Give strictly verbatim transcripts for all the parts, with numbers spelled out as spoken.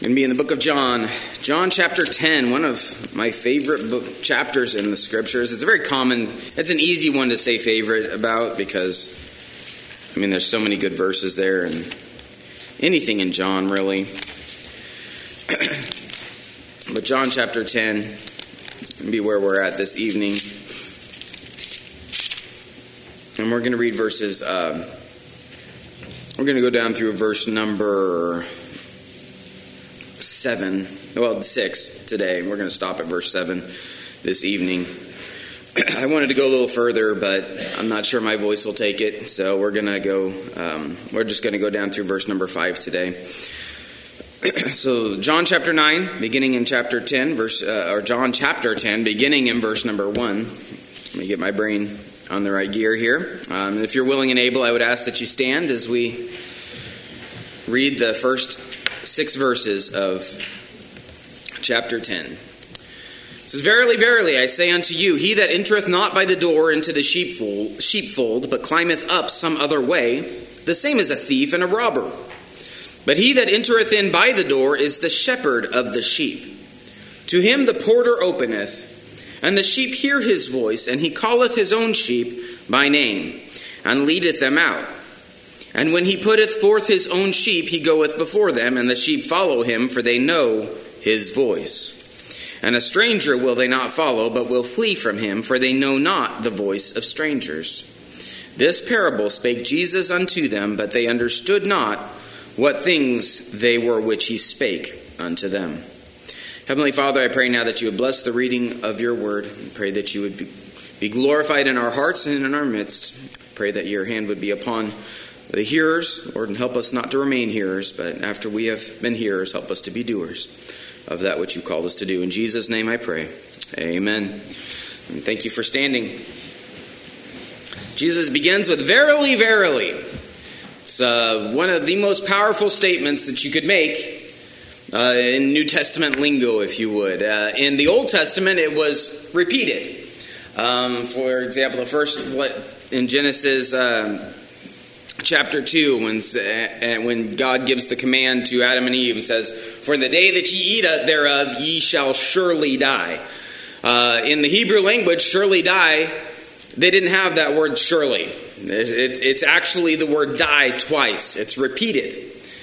Going to be in the book of John, John chapter ten, one of my favorite book chapters in the scriptures. It's a very common, it's an easy one to say favorite about because, I mean, there's so many good verses there and anything in John, really. But John chapter ten is going to be where we're at this evening. And we're going to read verses, uh, we're going to go down through verse number seven, well, six today. We're going to stop at verse seven this evening. I wanted to go a little further, but I'm not sure my voice will take it. So we're going to go, um, we're just going to go down through verse number five today. So John chapter nine, beginning in chapter ten, verse, uh, or John chapter ten, beginning in verse number one. Let me get my brain on the right gear here. Um, if you're willing and able, I would ask that you stand as we read the first six verses of chapter ten. It says, "Verily, verily, I say unto you, he that entereth not by the door into the sheepfold, sheepfold, but climbeth up some other way, the same is a thief and a robber. But he that entereth in by the door is the shepherd of the sheep. To him the porter openeth, and the sheep hear his voice, and he calleth his own sheep by name, and leadeth them out. And when he putteth forth his own sheep, he goeth before them, and the sheep follow him, for they know his voice. And a stranger will they not follow, but will flee from him, for they know not the voice of strangers. This parable spake Jesus unto them, but they understood not what things they were which he spake unto them." Heavenly Father, I pray now that you would bless the reading of your word. I pray that you would be, be glorified in our hearts and in our midst. I pray that your hand would be upon the hearers, Lord, and help us not to remain hearers, but after we have been hearers, help us to be doers of that which you called us to do. In Jesus' name I pray. Amen. And thank you for standing. Jesus begins with, "Verily, verily." It's uh, one of the most powerful statements that you could make uh, in New Testament lingo, if you would. Uh, in the Old Testament, it was repeated. Um, for example, the first in Genesis uh, chapter two, when uh, when God gives the command to Adam and Eve and says, "For in the day that ye eat thereof, ye shall surely die." Uh, in the Hebrew language, "surely die," they didn't have that word "surely." It's actually the word "die" twice. It's repeated.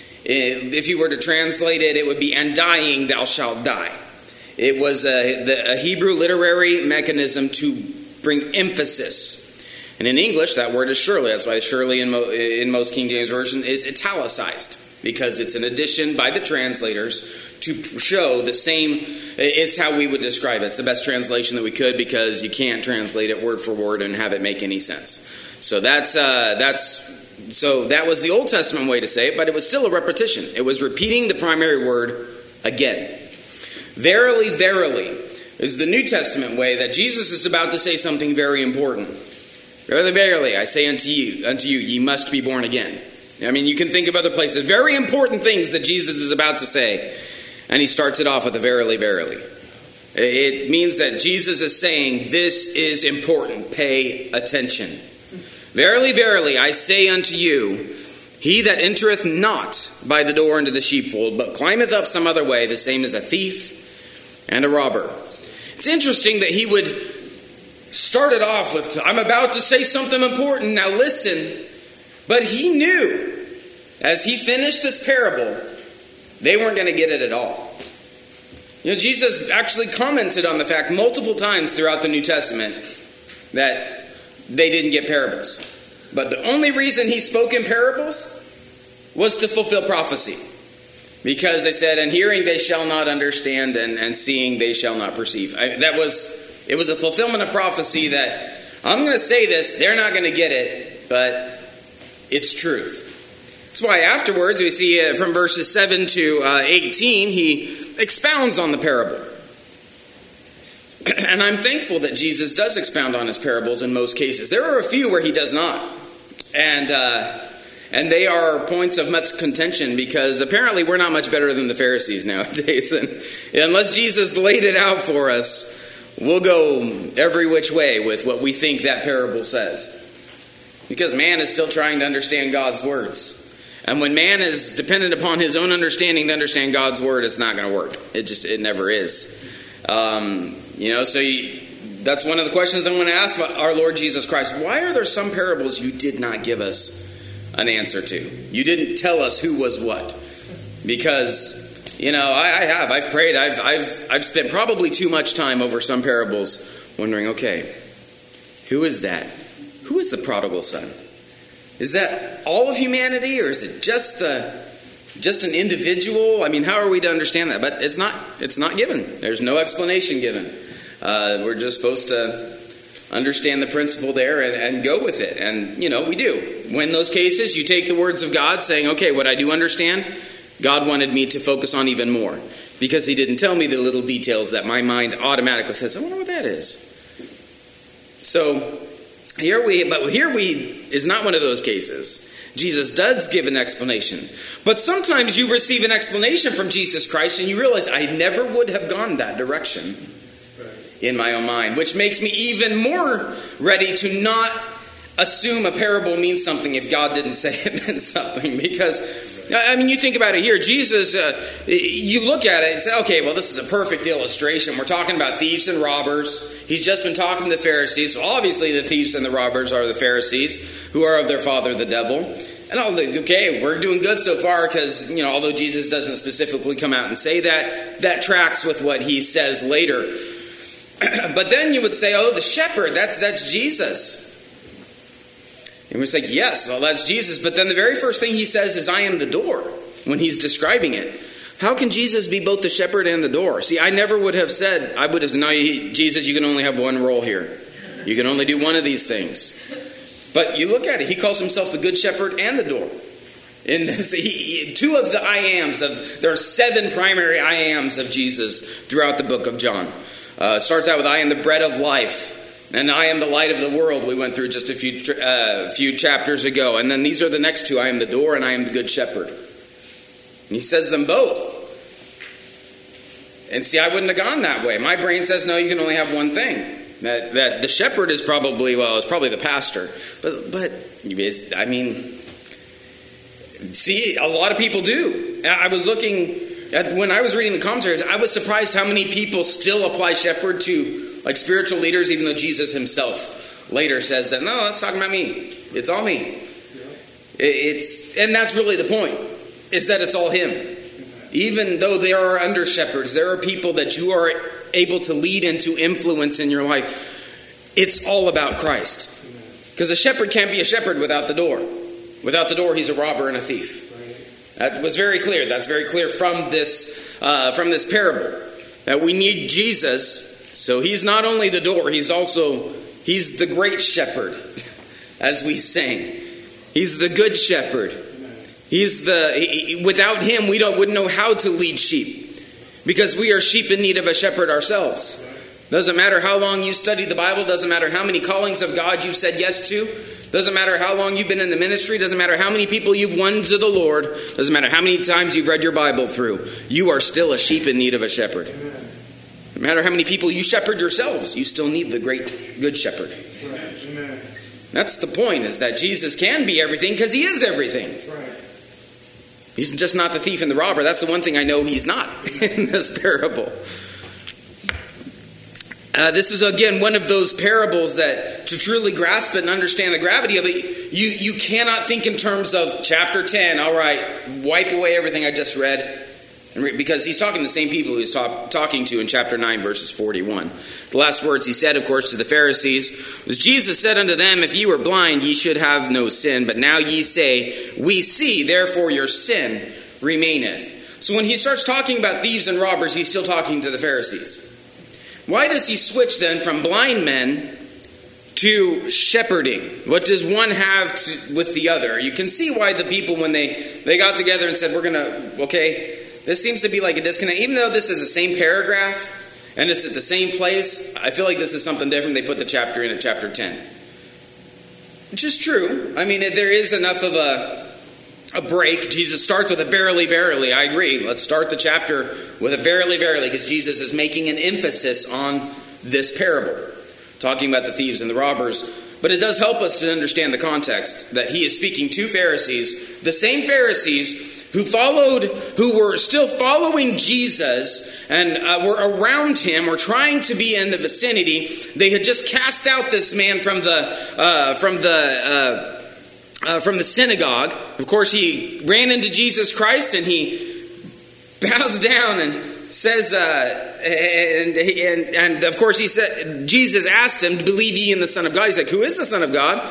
If you were to translate it, it would be, "and dying thou shalt die." It was a, a Hebrew literary mechanism to bring emphasis. And in English, that word is surely. That's why surely in, mo- in most King James Version is italicized, because it's an addition by the translators to show the same. It's how we would describe it. It's the best translation that we could, because you can't translate it word for word and have it make any sense. So that's uh, that's so that was the Old Testament way to say it, but it was still a repetition. It was repeating the primary word again. "Verily, verily" is the New Testament way that Jesus is about to say something very important. "Verily, verily, I say unto you, unto you, ye must be born again." I mean, you can think of other places, very important things that Jesus is about to say, and he starts it off with a "verily, verily." It means that Jesus is saying, this is important. Pay attention. "Verily, verily, I say unto you, he that entereth not by the door into the sheepfold, but climbeth up some other way, the same is a thief and a robber." It's interesting that he would start it off with, "I'm about to say something important, now listen." But he knew, as he finished this parable, they weren't going to get it at all. You know, Jesus actually commented on the fact multiple times throughout the New Testament that they didn't get parables. But the only reason he spoke in parables was to fulfill prophecy. Because they said, "and hearing they shall not understand, and, and seeing they shall not perceive." I, that was, it was a fulfillment of prophecy that, I'm going to say this, they're not going to get it, but it's truth. That's why afterwards we see uh, from verses seven to uh, eighteen, he expounds on the parable. And I'm thankful that Jesus does expound on his parables in most cases. There are a few where he does not. And uh, and they are points of much contention, because apparently we're not much better than the Pharisees nowadays. And unless Jesus laid it out for us, we'll go every which way with what we think that parable says. Because man is still trying to understand God's words. And when man is dependent upon his own understanding to understand God's word, it's not going to work. It just, it never is. Um, you know, so you, that's one of the questions I want to ask our Lord Jesus Christ. Why are there some parables you did not give us an answer to? You didn't tell us who was what. Because, you know, I, I have. I've prayed. I've, I've, I've spent probably too much time over some parables wondering, okay, who is that? Who is the prodigal son? Is that all of humanity, or is it just the just an individual? I mean, how are we to understand that? But it's not it's not given. There's no explanation given. Uh, we're just supposed to understand the principle there and, and go with it. And, you know, we do. When those cases, you take the words of God saying, okay, what I do understand, God wanted me to focus on even more. Because he didn't tell me the little details that my mind automatically says, I wonder what that is. So here we, but here we is not one of those cases. Jesus does give an explanation. But sometimes you receive an explanation from Jesus Christ and you realize I never would have gone that direction in my own mind, which makes me even more ready to not assume a parable means something if God didn't say it meant something. Because, I mean, you think about it here. Jesus, uh, you look at it and say, okay, well, this is a perfect illustration. We're talking about thieves and robbers. He's just been talking to the Pharisees. So obviously the thieves and the robbers are the Pharisees, who are of their father, the devil. And all the, okay, we're doing good so far because, you know, although Jesus doesn't specifically come out and say that, that tracks with what he says later. But then you would say, oh, the shepherd, that's that's Jesus. And we say, yes, well, that's Jesus. But then the very first thing he says is, I am the door, when he's describing it. How can Jesus be both the shepherd and the door? See, I never would have said, I would have said, no, Jesus, you can only have one role here. You can only do one of these things. But you look at it, he calls himself the good shepherd and the door. In this, he, he, two of the I ams, of there are seven primary I ams of Jesus throughout the book of John. Uh, it starts out with, I am the bread of life, and I am the light of the world. We went through just a few uh, few chapters ago. And then these are the next two, I am the door and I am the good shepherd. And he says them both. And see, I wouldn't have gone that way. My brain says, no, you can only have one thing. That that the shepherd is probably, well, it's probably the pastor. But, but I mean, see, a lot of people do. I was looking... When I was reading the commentaries, I was surprised how many people still apply shepherd to like spiritual leaders, even though Jesus himself later says that, no, that's talking about me. It's all me. It's, and that's really the point, is that it's all him. Even though there are under shepherds, there are people that you are able to lead and to influence in your life. It's all about Christ. Because a shepherd can't be a shepherd without the door. Without the door, he's a robber and a thief. That was very clear. That's very clear from this uh, from this parable. That we need Jesus. So he's not only the door, he's also, he's the great shepherd, as we sing. He's the good shepherd. He's the, he, without him, we don't wouldn't know how to lead sheep. Because we are sheep in need of a shepherd ourselves. Doesn't matter how long you studied the Bible. Doesn't matter how many callings of God you've said yes to. Doesn't matter how long you've been in the ministry. Doesn't matter how many people you've won to the Lord. Doesn't matter how many times you've read your Bible through. You are still a sheep in need of a shepherd. No matter how many people you shepherd yourselves, you still need the great good shepherd. Amen. That's the point, is that Jesus can be everything because he is everything. He's just not the thief and the robber. That's the one thing I know he's not in this parable. Uh, this is, again, one of those parables that to truly grasp it and understand the gravity of it, you, you cannot think in terms of chapter ten, all right, wipe away everything I just read. And re- because he's talking to the same people he was talk, talking to in chapter nine, verses forty-one. The last words he said, of course, to the Pharisees was, Jesus said unto them, if ye were blind, ye should have no sin. But now ye say, we see, therefore your sin remaineth. So when he starts talking about thieves and robbers, he's still talking to the Pharisees. Why does he switch then from blind men to shepherding? What does one have to, with the other? You can see why the people, when they, they got together and said, we're going to, okay, this seems to be like a disconnect. Even though this is the same paragraph and it's at the same place, I feel like this is something different. They put the chapter in at chapter ten. Which is true. I mean, there is enough of a... A break. Jesus starts with a verily, verily. I agree. Let's start the chapter with a verily, verily, because Jesus is making an emphasis on this parable. Talking about the thieves and the robbers. But it does help us to understand the context that he is speaking to Pharisees, the same Pharisees who followed, who were still following Jesus and uh, were around him or trying to be in the vicinity. They had just cast out this man from the uh, from the uh, uh, from the synagogue. Of course, he ran into Jesus Christ and he bows down and says, uh, and, and and of course he said, Jesus asked him, "Believe ye in the Son of God?" He's like, "Who is the Son of God?"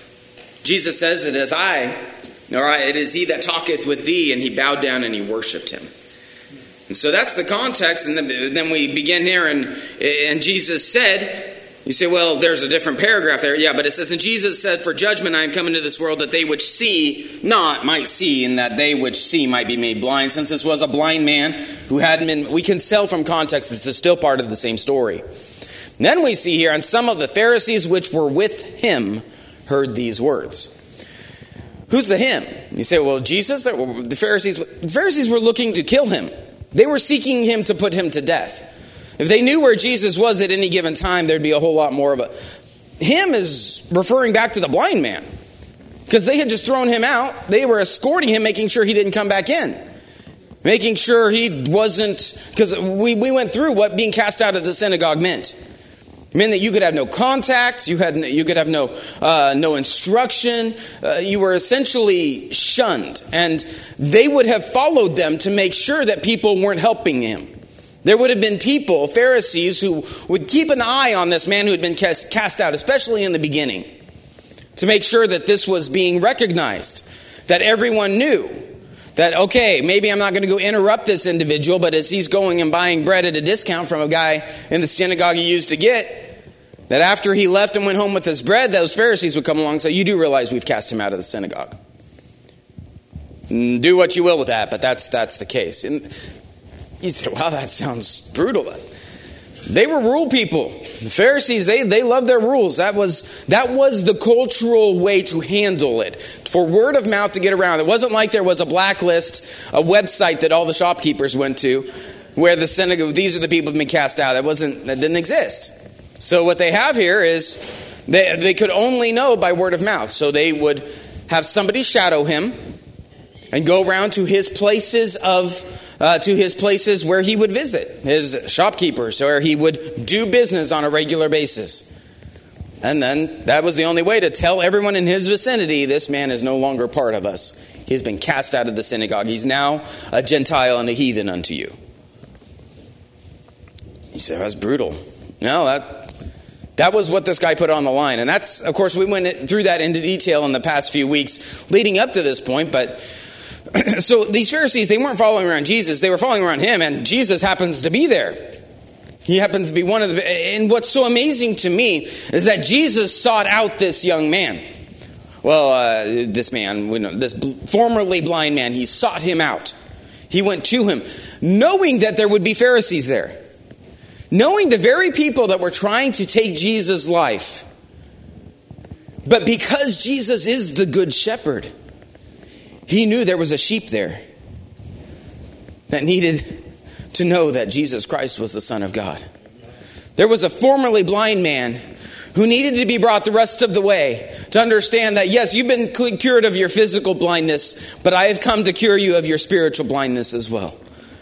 Jesus says, "It is I, or it is he that talketh with thee." And he bowed down and he worshipped him. And so that's the context. And then, then we begin here, and and Jesus said, you say, well, there's a different paragraph there. Yeah, but it says, and Jesus said, "For judgment I am come into this world, that they which see not might see, and that they which see might be made blind." Since this was a blind man who hadn't been, we can tell from context this is still part of the same story. And then we see here, and some of the Pharisees which were with him heard these words. Who's the him? You say, well, Jesus, the Pharisees, the Pharisees were looking to kill him. They were seeking him to put him to death. If they knew where Jesus was at any given time, there'd be a whole lot more of a... Him is referring back to the blind man. Because they had just thrown him out. They were escorting him, making sure he didn't come back in. Making sure he wasn't... Because we, we went through what being cast out of the synagogue meant. It meant that you could have no contact. You had you could have no uh, no instruction. Uh, you were essentially shunned. And they would have followed them to make sure that people weren't helping him. There would have been people, Pharisees, who would keep an eye on this man who had been cast, cast out, especially in the beginning, to make sure that this was being recognized, that everyone knew that, okay, maybe I'm not going to go interrupt this individual, but as he's going and buying bread at a discount from a guy in the synagogue he used to get, that after he left and went home with his bread, those Pharisees would come along and say, "You do realize we've cast him out of the synagogue. Do what you will with that, but that's that's the case." And you'd say, wow, that sounds brutal. They were rule people. The Pharisees, they, they loved their rules. That was that was the cultural way to handle it. For word of mouth to get around. It wasn't like there was a blacklist, a website that all the shopkeepers went to, where the synagogue, these are the people who've been cast out. That wasn't that didn't exist. So what they have here is they, they could only know by word of mouth. So they would have somebody shadow him and go around to his places of Uh, to his places where he would visit, his shopkeepers, where he would do business on a regular basis. And then that was the only way to tell everyone in his vicinity, this man is no longer part of us. He's been cast out of the synagogue. He's now a Gentile and a heathen unto you. You say, that's brutal. No, that that was what this guy put on the line. And that's, of course, we went through that into detail in the past few weeks leading up to this point, but so these Pharisees, they weren't following around Jesus. They were following around him, and Jesus happens to be there. He happens to be one of the... And what's so amazing to me is that Jesus sought out this young man. Well, uh, this man, this formerly blind man, he sought him out. He went to him, knowing that there would be Pharisees there. Knowing the very people that were trying to take Jesus' life. But because Jesus is the good shepherd, he knew there was a sheep there that needed to know that Jesus Christ was the Son of God. There was a formerly blind man who needed to be brought the rest of the way to understand that, yes, you've been cured of your physical blindness, but I have come to cure you of your spiritual blindness as well.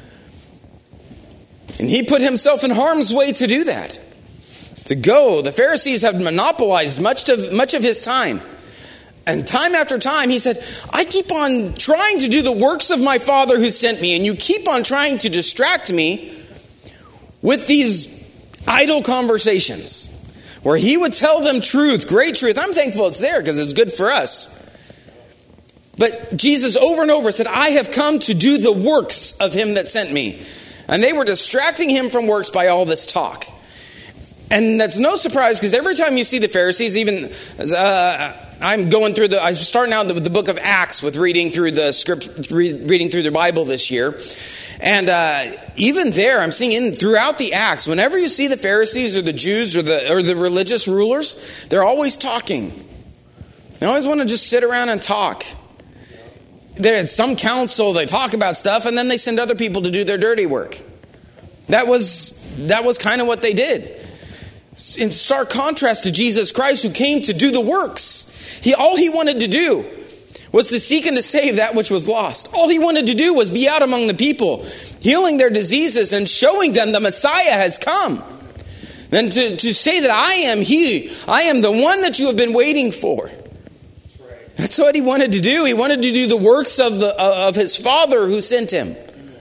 And he put himself in harm's way to do that. To go. The Pharisees have monopolized much of, much of his time. And time after time, he said, I keep on trying to do the works of my Father who sent me, and you keep on trying to distract me with these idle conversations where he would tell them truth, great truth. I'm thankful it's there because it's good for us. But Jesus over and over said, I have come to do the works of him that sent me. And they were distracting him from works by all this talk. And that's no surprise because every time you see the Pharisees, even... Uh, I'm going through the, I'm starting out the, the book of Acts with reading through the script, re, reading through the Bible this year. And uh, even there, I'm seeing in throughout the Acts, whenever you see the Pharisees or the Jews or the or the religious rulers, they're always talking. They always want to just sit around and talk. They're in some council, they talk about stuff, and then they send other people to do their dirty work. That was that was kind of what they did. In stark contrast to Jesus Christ, who came to do the works. He, all he wanted to do was to seek and to save that which was lost. All he wanted to do was be out among the people, healing their diseases and showing them the Messiah has come. Then to, to say that I am he, I am the one that you have been waiting for. That's what he wanted to do. He wanted to do the works of the of his Father who sent him.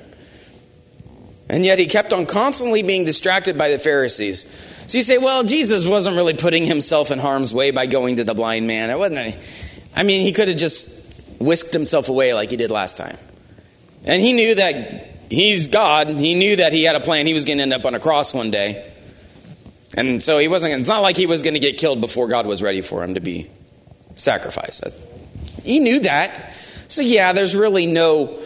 And yet he kept on constantly being distracted by the Pharisees. So you say, well, Jesus wasn't really putting himself in harm's way by going to the blind man. It wasn't. I mean, he could have just whisked himself away like he did last time. And he knew that he's God. He knew that he had a plan. He was going to end up on a cross one day. And so he wasn't. It's not like he was going to get killed before God was ready for him to be sacrificed. He knew that. So yeah, there's really no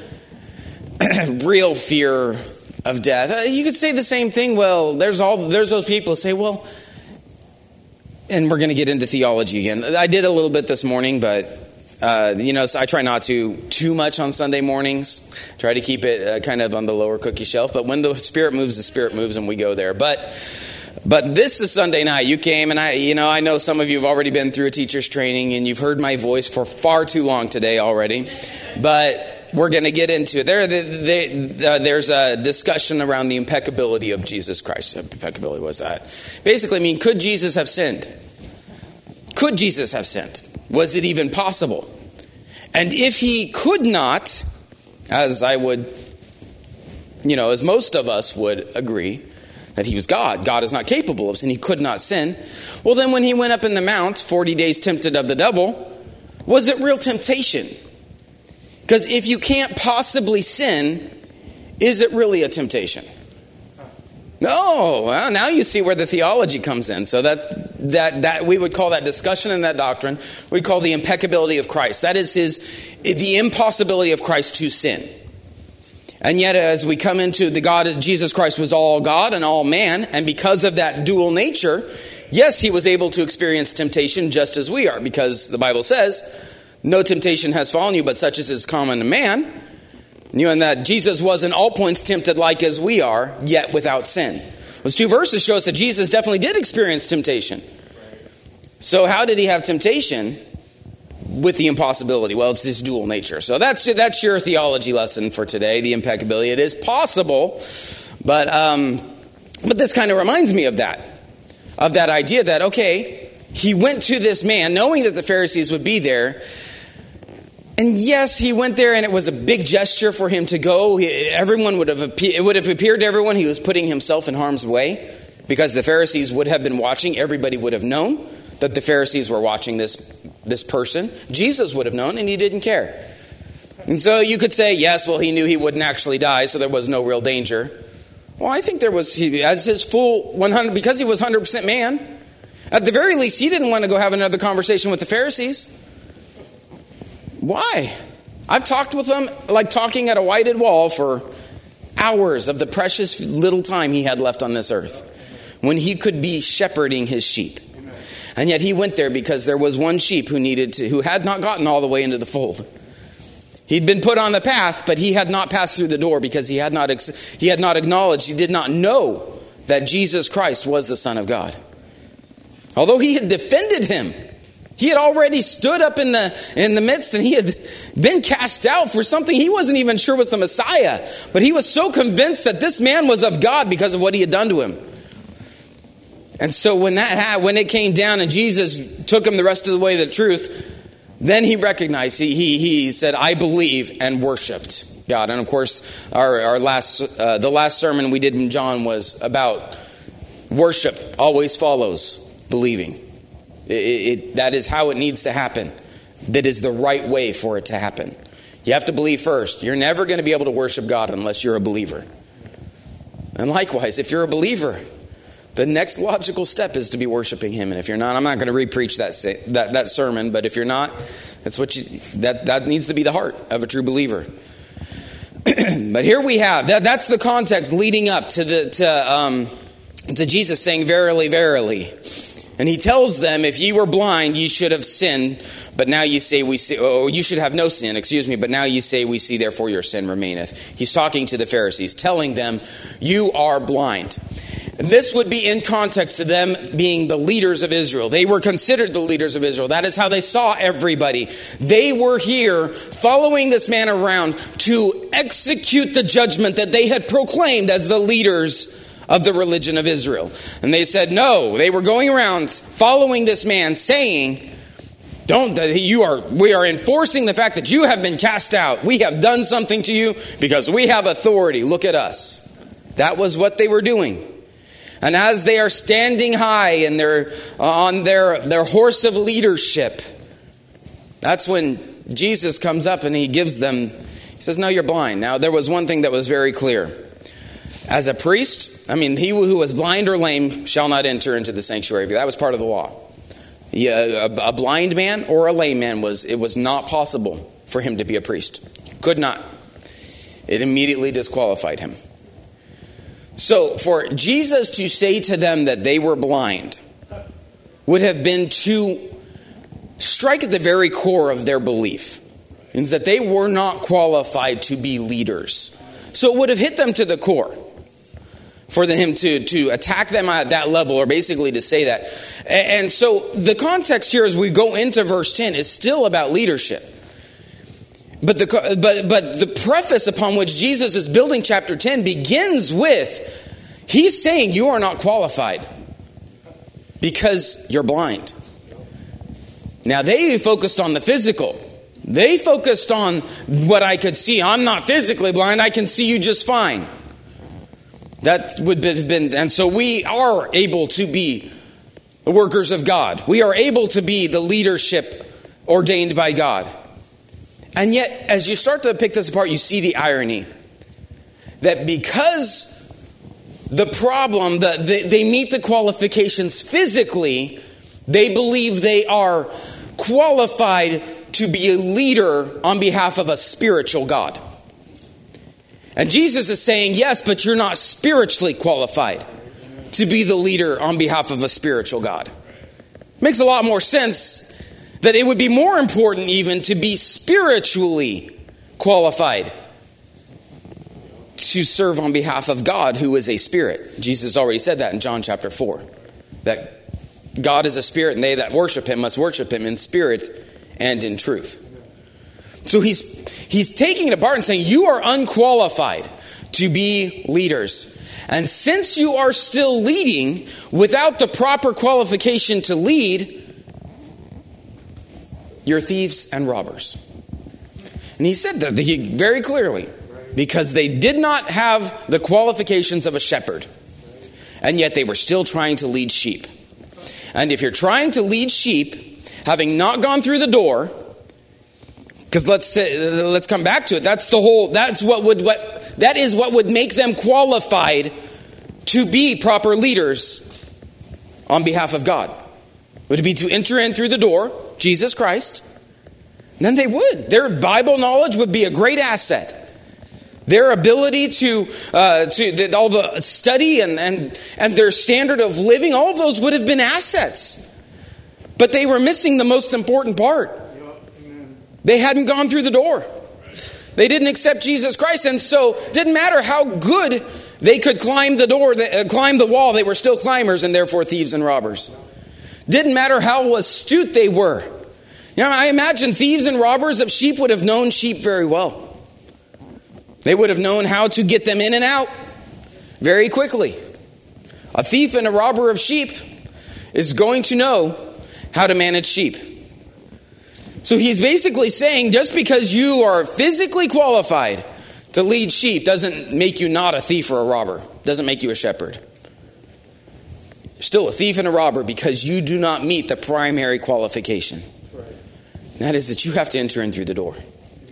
real fear of death. You could say the same thing. Well, there's all there's those people who say, well, and we're going to get into theology again. I did a little bit this morning, but uh, you know, so I try not to too much on Sunday mornings. Try to keep it uh, kind of on the lower cookie shelf. But when the Spirit moves, the Spirit moves, and we go there. But but this is Sunday night. You came, and I, you know, I know some of you have already been through a teacher's training, and you've heard my voice for far too long today already. But we're going to get into it. There, there, uh, there's a discussion around the impeccability of Jesus Christ. Impeccability was that. Basically, I mean, could Jesus have sinned? Could Jesus have sinned? Was it even possible? And if he could not, as I would, you know, as most of us would agree, that he was God. God is not capable of sin. He could not sin. Well, then when he went up in the mount, forty days tempted of the devil, was it real temptation? Because if you can't possibly sin, is it really a temptation? No. Well, now you see where the theology comes in. So that that that we would call that discussion and that doctrine, we call the impeccability of Christ. That is his the impossibility of Christ to sin. And yet as we come into the God, Jesus Christ was all God and all man. And because of that dual nature, yes, he was able to experience temptation just as we are. Because the Bible says, no temptation has fallen you, but such as is common to man. You know, and that Jesus was in all points tempted like as we are, yet without sin. Those two verses show us that Jesus definitely did experience temptation. So how did he have temptation with the impossibility? Well, it's this dual nature. So that's that's your theology lesson for today, the impeccability. It is possible, but um, but this kind of reminds me of that, of that idea that, okay, he went to this man knowing that the Pharisees would be there. And yes, he went there and it was a big gesture for him to go. He, everyone would have, it would have appeared to everyone he was putting himself in harm's way because the Pharisees would have been watching. Everybody would have known that the Pharisees were watching this, this person. Jesus would have known and he didn't care. And so you could say, yes, well, he knew he wouldn't actually die, so there was no real danger. Well, I think there was, he, as his full one hundred, because he was one hundred percent man, at the very least, he didn't want to go have another conversation with the Pharisees. Why? I've talked with them like talking at a whited wall for hours of the precious little time he had left on this earth when he could be shepherding his sheep. And yet he went there because there was one sheep who needed to, who had not gotten all the way into the fold. He'd been put on the path, but he had not passed through the door because he had not he had not acknowledged, he did not know that Jesus Christ was the Son of God. Although he had defended him, he had already stood up in the in the midst and he had been cast out for something he wasn't even sure was the Messiah. But he was so convinced that this man was of God because of what he had done to him. And so when that happened, when it came down and Jesus took him the rest of the way to the truth, then he recognized, he he, he said, I believe, and worshipped God. And of course, our, our last uh, the last sermon we did in John was about worship always follows believing. It, it, that is how it needs to happen. That is the right way for it to happen. You have to believe first. You're never going to be able to worship God unless you're a believer. And likewise, if you're a believer, the next logical step is to be worshiping him. And if you're not, I'm not going to re-preach that, that that sermon, but if you're not, that's what you that that needs to be the heart of a true believer. But here we have that that's the context leading up to the to um to Jesus saying, verily, verily. And he tells them, if ye were blind, ye should have sinned, but now you say we see, or you should have no sin, excuse me, but now you say we see, therefore your sin remaineth. He's talking to the Pharisees, telling them, you are blind. This would be in context to them being the leaders of Israel. They were considered the leaders of Israel. That is how they saw everybody. They were here following this man around to execute the judgment that they had proclaimed as the leaders of the religion of Israel. And they said no. They were going around following this man saying, Don't you are we are enforcing the fact that you have been cast out. We have done something to you because we have authority. Look at us. That was what they were doing. And as they are standing high and they're on their, their horse of leadership, that's when Jesus comes up and he gives them, he says, no, you're blind. Now, there was one thing that was very clear. As a priest, I mean, he who was blind or lame shall not enter into the sanctuary. That was part of the law. Yeah, a, a blind man or a lame man, was it was not possible for him to be a priest. Could not. It immediately disqualified him. So for Jesus to say to them that they were blind would have been to strike at the very core of their belief, is that they were not qualified to be leaders. So it would have hit them to the core for him to, to attack them at that level, or basically to say that. And so the context here as we go into verse ten is still about leadership. But the but but the preface upon which Jesus is building chapter ten begins with, he's saying you are not qualified because you're blind. Now they focused on the physical. They focused on what I could see. I'm not physically blind. I can see you just fine. That would have been, and so we are able to be the workers of God. We are able to be the leadership ordained by God. And yet, as you start to pick this apart, you see the irony. That because the problem, the, the, they meet the qualifications physically, they believe they are qualified to be a leader on behalf of a spiritual God. And Jesus is saying, yes, but you're not spiritually qualified to be the leader on behalf of a spiritual God. Makes a lot more sense that it would be more important even to be spiritually qualified to serve on behalf of God, who is a spirit. Jesus already said that in John chapter four. That God is a spirit, and they that worship him must worship him in spirit and in truth. So he's he's taking it apart and saying, you are unqualified to be leaders. And since you are still leading without the proper qualification to lead, you're thieves and robbers. And he said that very clearly, because they did not have the qualifications of a shepherd, and yet they were still trying to lead sheep. And if you're trying to lead sheep, having not gone through the door, because let's say, let's come back to it. That's the whole. That's what would what that is what would make them qualified to be proper leaders on behalf of God. Would it be to enter in through the door, Jesus Christ? Then they would. Their Bible knowledge would be a great asset. Their ability to, uh, to the, all the study and, and, and their standard of living, all of those would have been assets. But they were missing the most important part. They hadn't gone through the door. They didn't accept Jesus Christ. And so it didn't matter how good they could climb the door, uh, climb the wall. They were still climbers and therefore thieves and robbers. Didn't matter how astute they were. You know, I imagine thieves and robbers of sheep would have known sheep very well. They would have known how to get them in and out very quickly. A thief and a robber of sheep is going to know how to manage sheep. So he's basically saying, just because you are physically qualified to lead sheep doesn't make you not a thief or a robber. Doesn't make you a shepherd. You're still a thief and a robber because you do not meet the primary qualification. That is that you have to enter in through the door.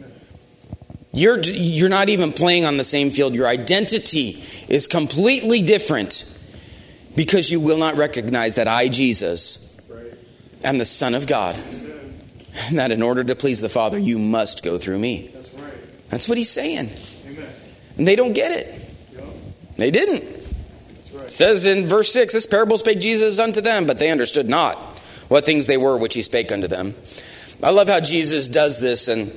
You're, you're not even playing on the same field. Your identity is completely different because you will not recognize that I, Jesus, am the Son of God. And that in order to please the Father, you must go through me. That's right. That's what he's saying. Amen. And they don't get it. Yep. They didn't. That's right. It says in verse six, this parable spake Jesus unto them, but they understood not what things they were which he spake unto them. I love how Jesus does this, and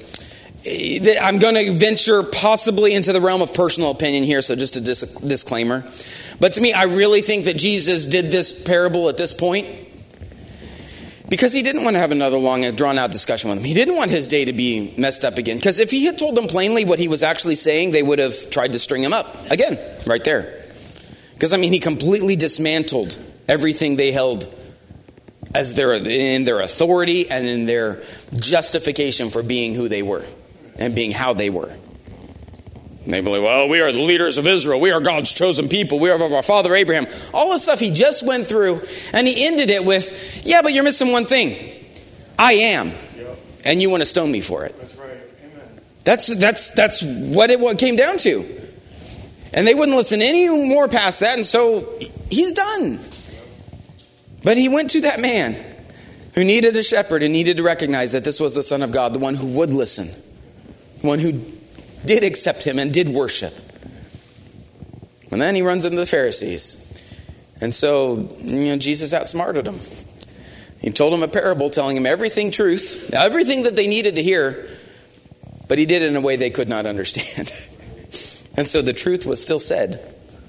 I'm going to venture possibly into the realm of personal opinion here, so just a dis- disclaimer. But to me, I really think that Jesus did this parable at this point because he didn't want to have another long, drawn-out discussion with them. He didn't want his day to be messed up again. Because if he had told them plainly what he was actually saying, they would have tried to string him up again, right there. Because, I mean, he completely dismantled everything they held as their in their authority and in their justification for being who they were and being how they were. And they believe, well, we are the leaders of Israel. We are God's chosen people. We are of our father Abraham. All the stuff he just went through, and he ended it with, yeah, but you're missing one thing. I am. Yep. And you want to stone me for it. That's right. Amen. That's, that's, that's what it what came down to. And they wouldn't listen any more past that, and so he's done. But he went to that man who needed a shepherd and needed to recognize that this was the Son of God, the one who would listen, the one who did accept him and did worship. And then he runs into the Pharisees. And so, you know, Jesus outsmarted them. He told them a parable telling them everything truth, everything that they needed to hear, but he did it in a way they could not understand. And so the truth was still said.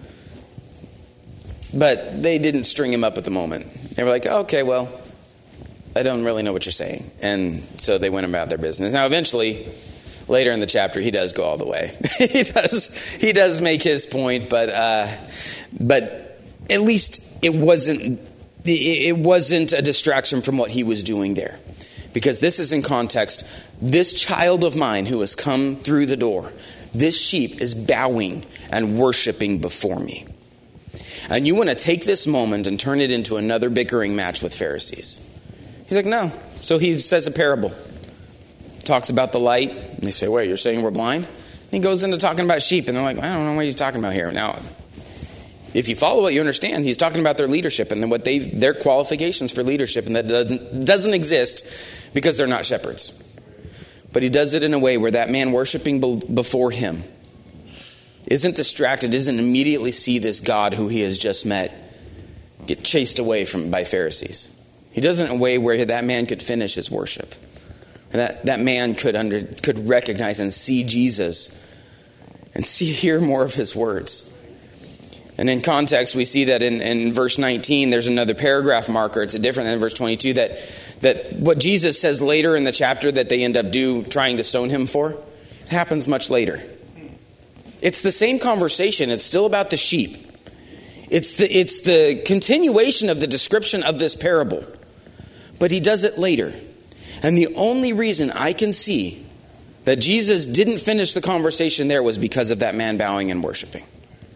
But they didn't string him up at the moment. They were like, oh, okay, well, I don't really know what you're saying. And so they went about their business. Now, eventually, later in the chapter, he does go all the way. he does he does make his point, but uh, but at least it wasn't it wasn't a distraction from what he was doing there. Because this is in context. This child of mine who has come through the door, this sheep is bowing and worshiping before me. And you want to take this moment and turn it into another bickering match with Pharisees. He's like, no. So he says a parable. Talks about the light. And they say, wait, you're saying we're blind? And he goes into talking about sheep. And they're like, I don't know what you're talking about here. Now, if you follow what you understand, he's talking about their leadership and then what they their qualifications for leadership. And that doesn't, doesn't exist because they're not shepherds. But he does it in a way where that man worshiping before him isn't distracted, doesn't immediately see this God who he has just met get chased away from by Pharisees. He does it in a way where that man could finish his worship. And that, that man could under could recognize and see Jesus and see hear more of his words. And in context, we see that in, in verse nineteen, there's another paragraph marker. It's different than verse twenty-two, that, that what Jesus says later in the chapter that they end up do trying to stone him for, it happens much later. It's the same conversation. It's still about the sheep. It's the, it's the continuation of the description of this parable. But he does it later. And the only reason I can see that Jesus didn't finish the conversation there was because of that man bowing and worshiping.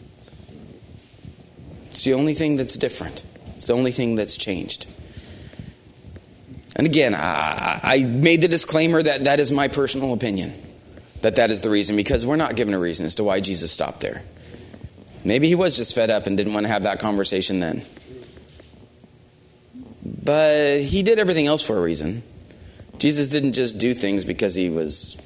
It's the only thing that's different. It's the only thing that's changed. And again, I, I made the disclaimer that that is my personal opinion. That that is the reason, because we're not given a reason as to why Jesus stopped there. Maybe he was just fed up and didn't want to have that conversation then. But he did everything else for a reason. Jesus didn't just do things because he was,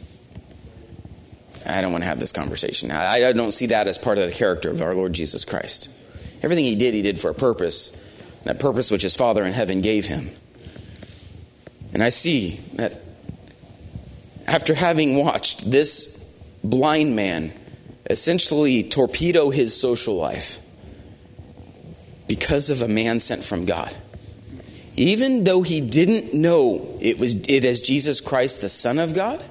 I don't want to have this conversation. I, I don't see that as part of the character of our Lord Jesus Christ. Everything he did, he did for a purpose. That purpose which his Father in heaven gave him. And I see that after having watched this blind man essentially torpedo his social life because of a man sent from God, even though he didn't know it was it as Jesus Christ, the Son of God,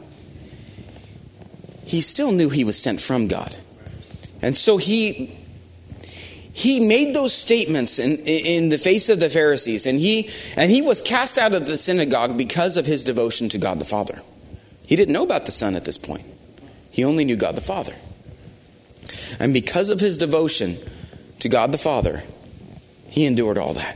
he still knew he was sent from God. And so he he made those statements in, in the face of the Pharisees, and he and he was cast out of the synagogue because of his devotion to God the Father. He didn't know about the Son at this point. He only knew God the Father. And because of his devotion to God the Father, he endured all that.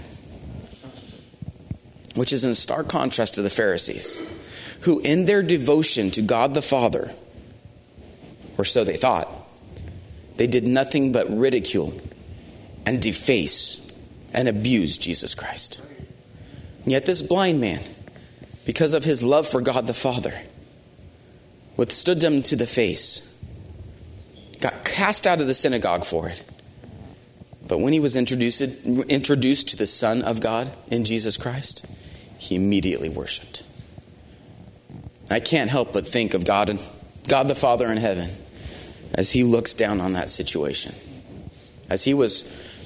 Which is in stark contrast to the Pharisees, who in their devotion to God the Father, or so they thought, they did nothing but ridicule and deface and abuse Jesus Christ. And yet this blind man, because of his love for God the Father, withstood them to the face, got cast out of the synagogue for it. But when he was introduced, introduced to the Son of God in Jesus Christ, he immediately worshipped. I can't help but think of God and God the Father in heaven as he looks down on that situation. As he was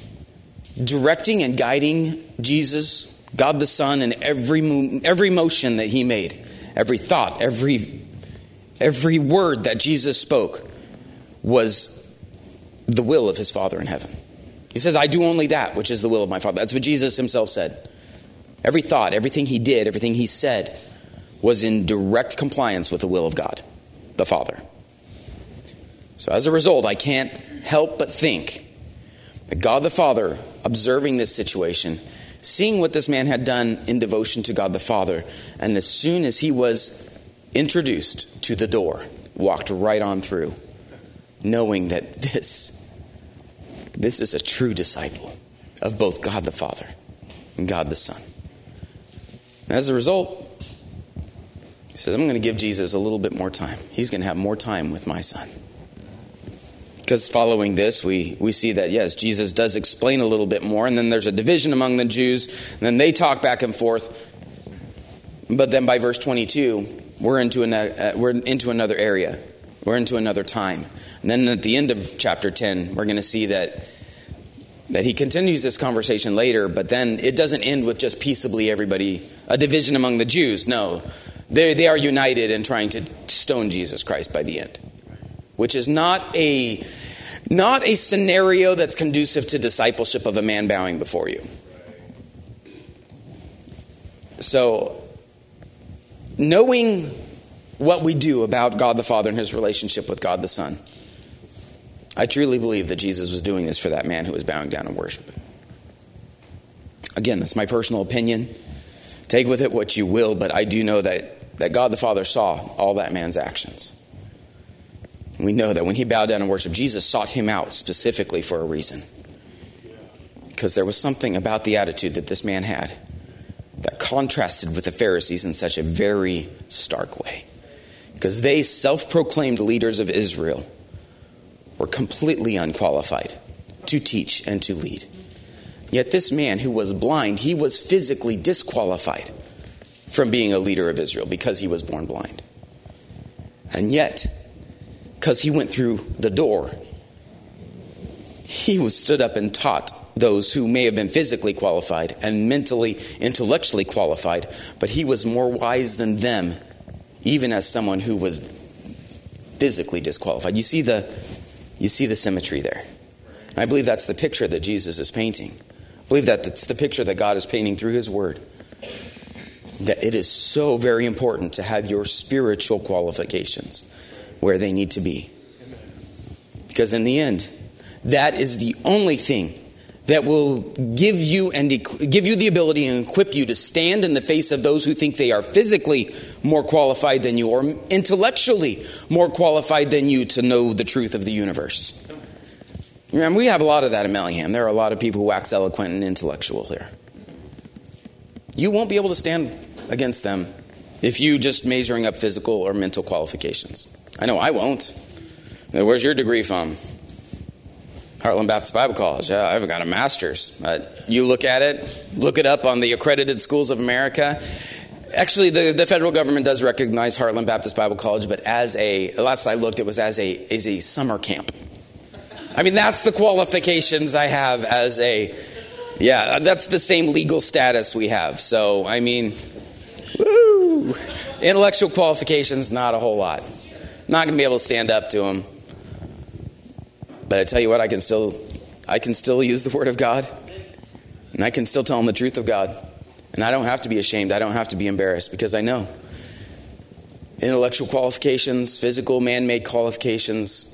directing and guiding Jesus, God the Son, in every every motion that he made, every thought, every every word that Jesus spoke was the will of his Father in heaven. He says, I do only that which is the will of my Father. That's what Jesus himself said. Every thought, everything he did, everything he said was in direct compliance with the will of God, the Father. So as a result, I can't help but think that God the Father, observing this situation, seeing what this man had done in devotion to God the Father, and as soon as he was introduced to the door, walked right on through, knowing that this, this is a true disciple of both God the Father and God the Son. And as a result, he says, I'm going to give Jesus a little bit more time. He's going to have more time with my son. Because following this, we, we see that, yes, Jesus does explain a little bit more, and then there's a division among the Jews, and then they talk back and forth. But then by verse twenty-two, we're into, an, uh, we're into another area. We're into another time. And then at the end of chapter ten, we're going to see that, that he continues this conversation later, but then it doesn't end with just peaceably everybody, a division among the Jews. No, they they are united in trying to stone Jesus Christ by the end. Which is not a not a scenario that's conducive to discipleship of a man bowing before you. So, knowing what we do about God the Father and his relationship with God the Son, I truly believe that Jesus was doing this for that man who was bowing down and worshiping. Again, that's my personal opinion. Take with it what you will, but I do know that, that God the Father saw all that man's actions. We know that when he bowed down and worshiped, Jesus sought him out specifically for a reason. Because there was something about the attitude that this man had that contrasted with the Pharisees in such a very stark way. Because they, self-proclaimed leaders of Israel, were completely unqualified to teach and to lead. Yet this man who was blind, he was physically disqualified from being a leader of Israel because he was born blind. And yet, because he went through the door, he was stood up and taught those who may have been physically qualified and mentally, intellectually qualified, but he was more wise than them, even as someone who was physically disqualified. You see the, you see the symmetry there. And I believe that's the picture that Jesus is painting. I believe that that's the picture that God is painting through his word. That it is so very important to have your spiritual qualifications where they need to be. Because in the end, that is the only thing that will give you and give you the ability and equip you to stand in the face of those who think they are physically more qualified than you or intellectually more qualified than you to know the truth of the universe. And we have a lot of that in Mellingham. There are a lot of people who wax eloquent and intellectual there. You won't be able to stand against them if you just measuring up physical or mental qualifications. I know I won't. Where's your degree from? Heartland Baptist Bible College. Yeah, I've got a master's. But you look at it, look it up on the accredited schools of America. Actually, the, the federal government does recognize Heartland Baptist Bible College, but as a, last I looked, it was as a as a summer camp. I mean, that's the qualifications I have as a, yeah, that's the same legal status we have. So, I mean, woo! Intellectual qualifications, not a whole lot. Not going to be able to stand up to them. But I tell you what, I can still I can still use the Word of God. And I can still tell them the truth of God. And I don't have to be ashamed. I don't have to be embarrassed because I know. Intellectual qualifications, physical, man-made qualifications,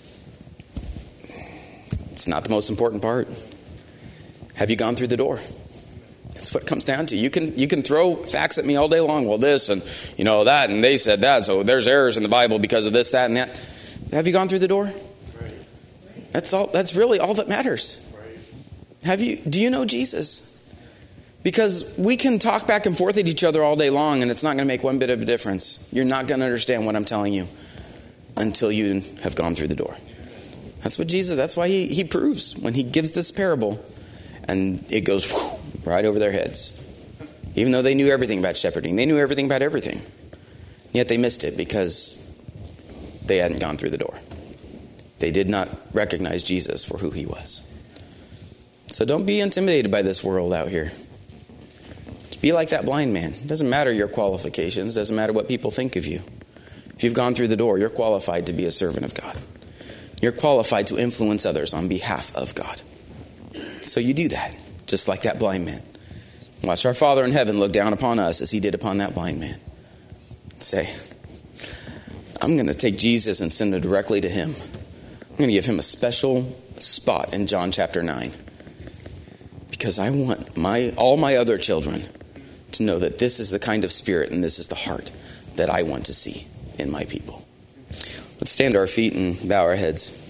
it's not the most important part. Have you gone through the door? That's what it comes down to. You can you can throw facts at me all day long. Well, this and, you know, that, and they said that, so there's errors in the Bible because of this, that, and that. Have you gone through the door? That's all. That's really all that matters. Have you? Do you know Jesus? Because we can talk back and forth at each other all day long, and it's not going to make one bit of a difference. You're not going to understand what I'm telling you until you have gone through the door. That's what Jesus. That's why he he proves when he gives this parable, and it goes whoosh, right over their heads. Even though they knew everything about shepherding, they knew everything about everything, yet they missed it because they hadn't gone through the door. They did not recognize Jesus for who he was. So don't be intimidated by this world out here. Be like that blind man. It doesn't matter your qualifications. It doesn't matter what people think of you. If you've gone through the door, you're qualified to be a servant of God. You're qualified to influence others on behalf of God. So you do that, just like that blind man. Watch our Father in heaven look down upon us as he did upon that blind man. Say, I'm going to take Jesus and send him directly to him. I'm going to give him a special spot in John chapter nine. Because I want my all my other children to know that this is the kind of spirit and this is the heart that I want to see in my people. Let's stand to our feet and bow our heads.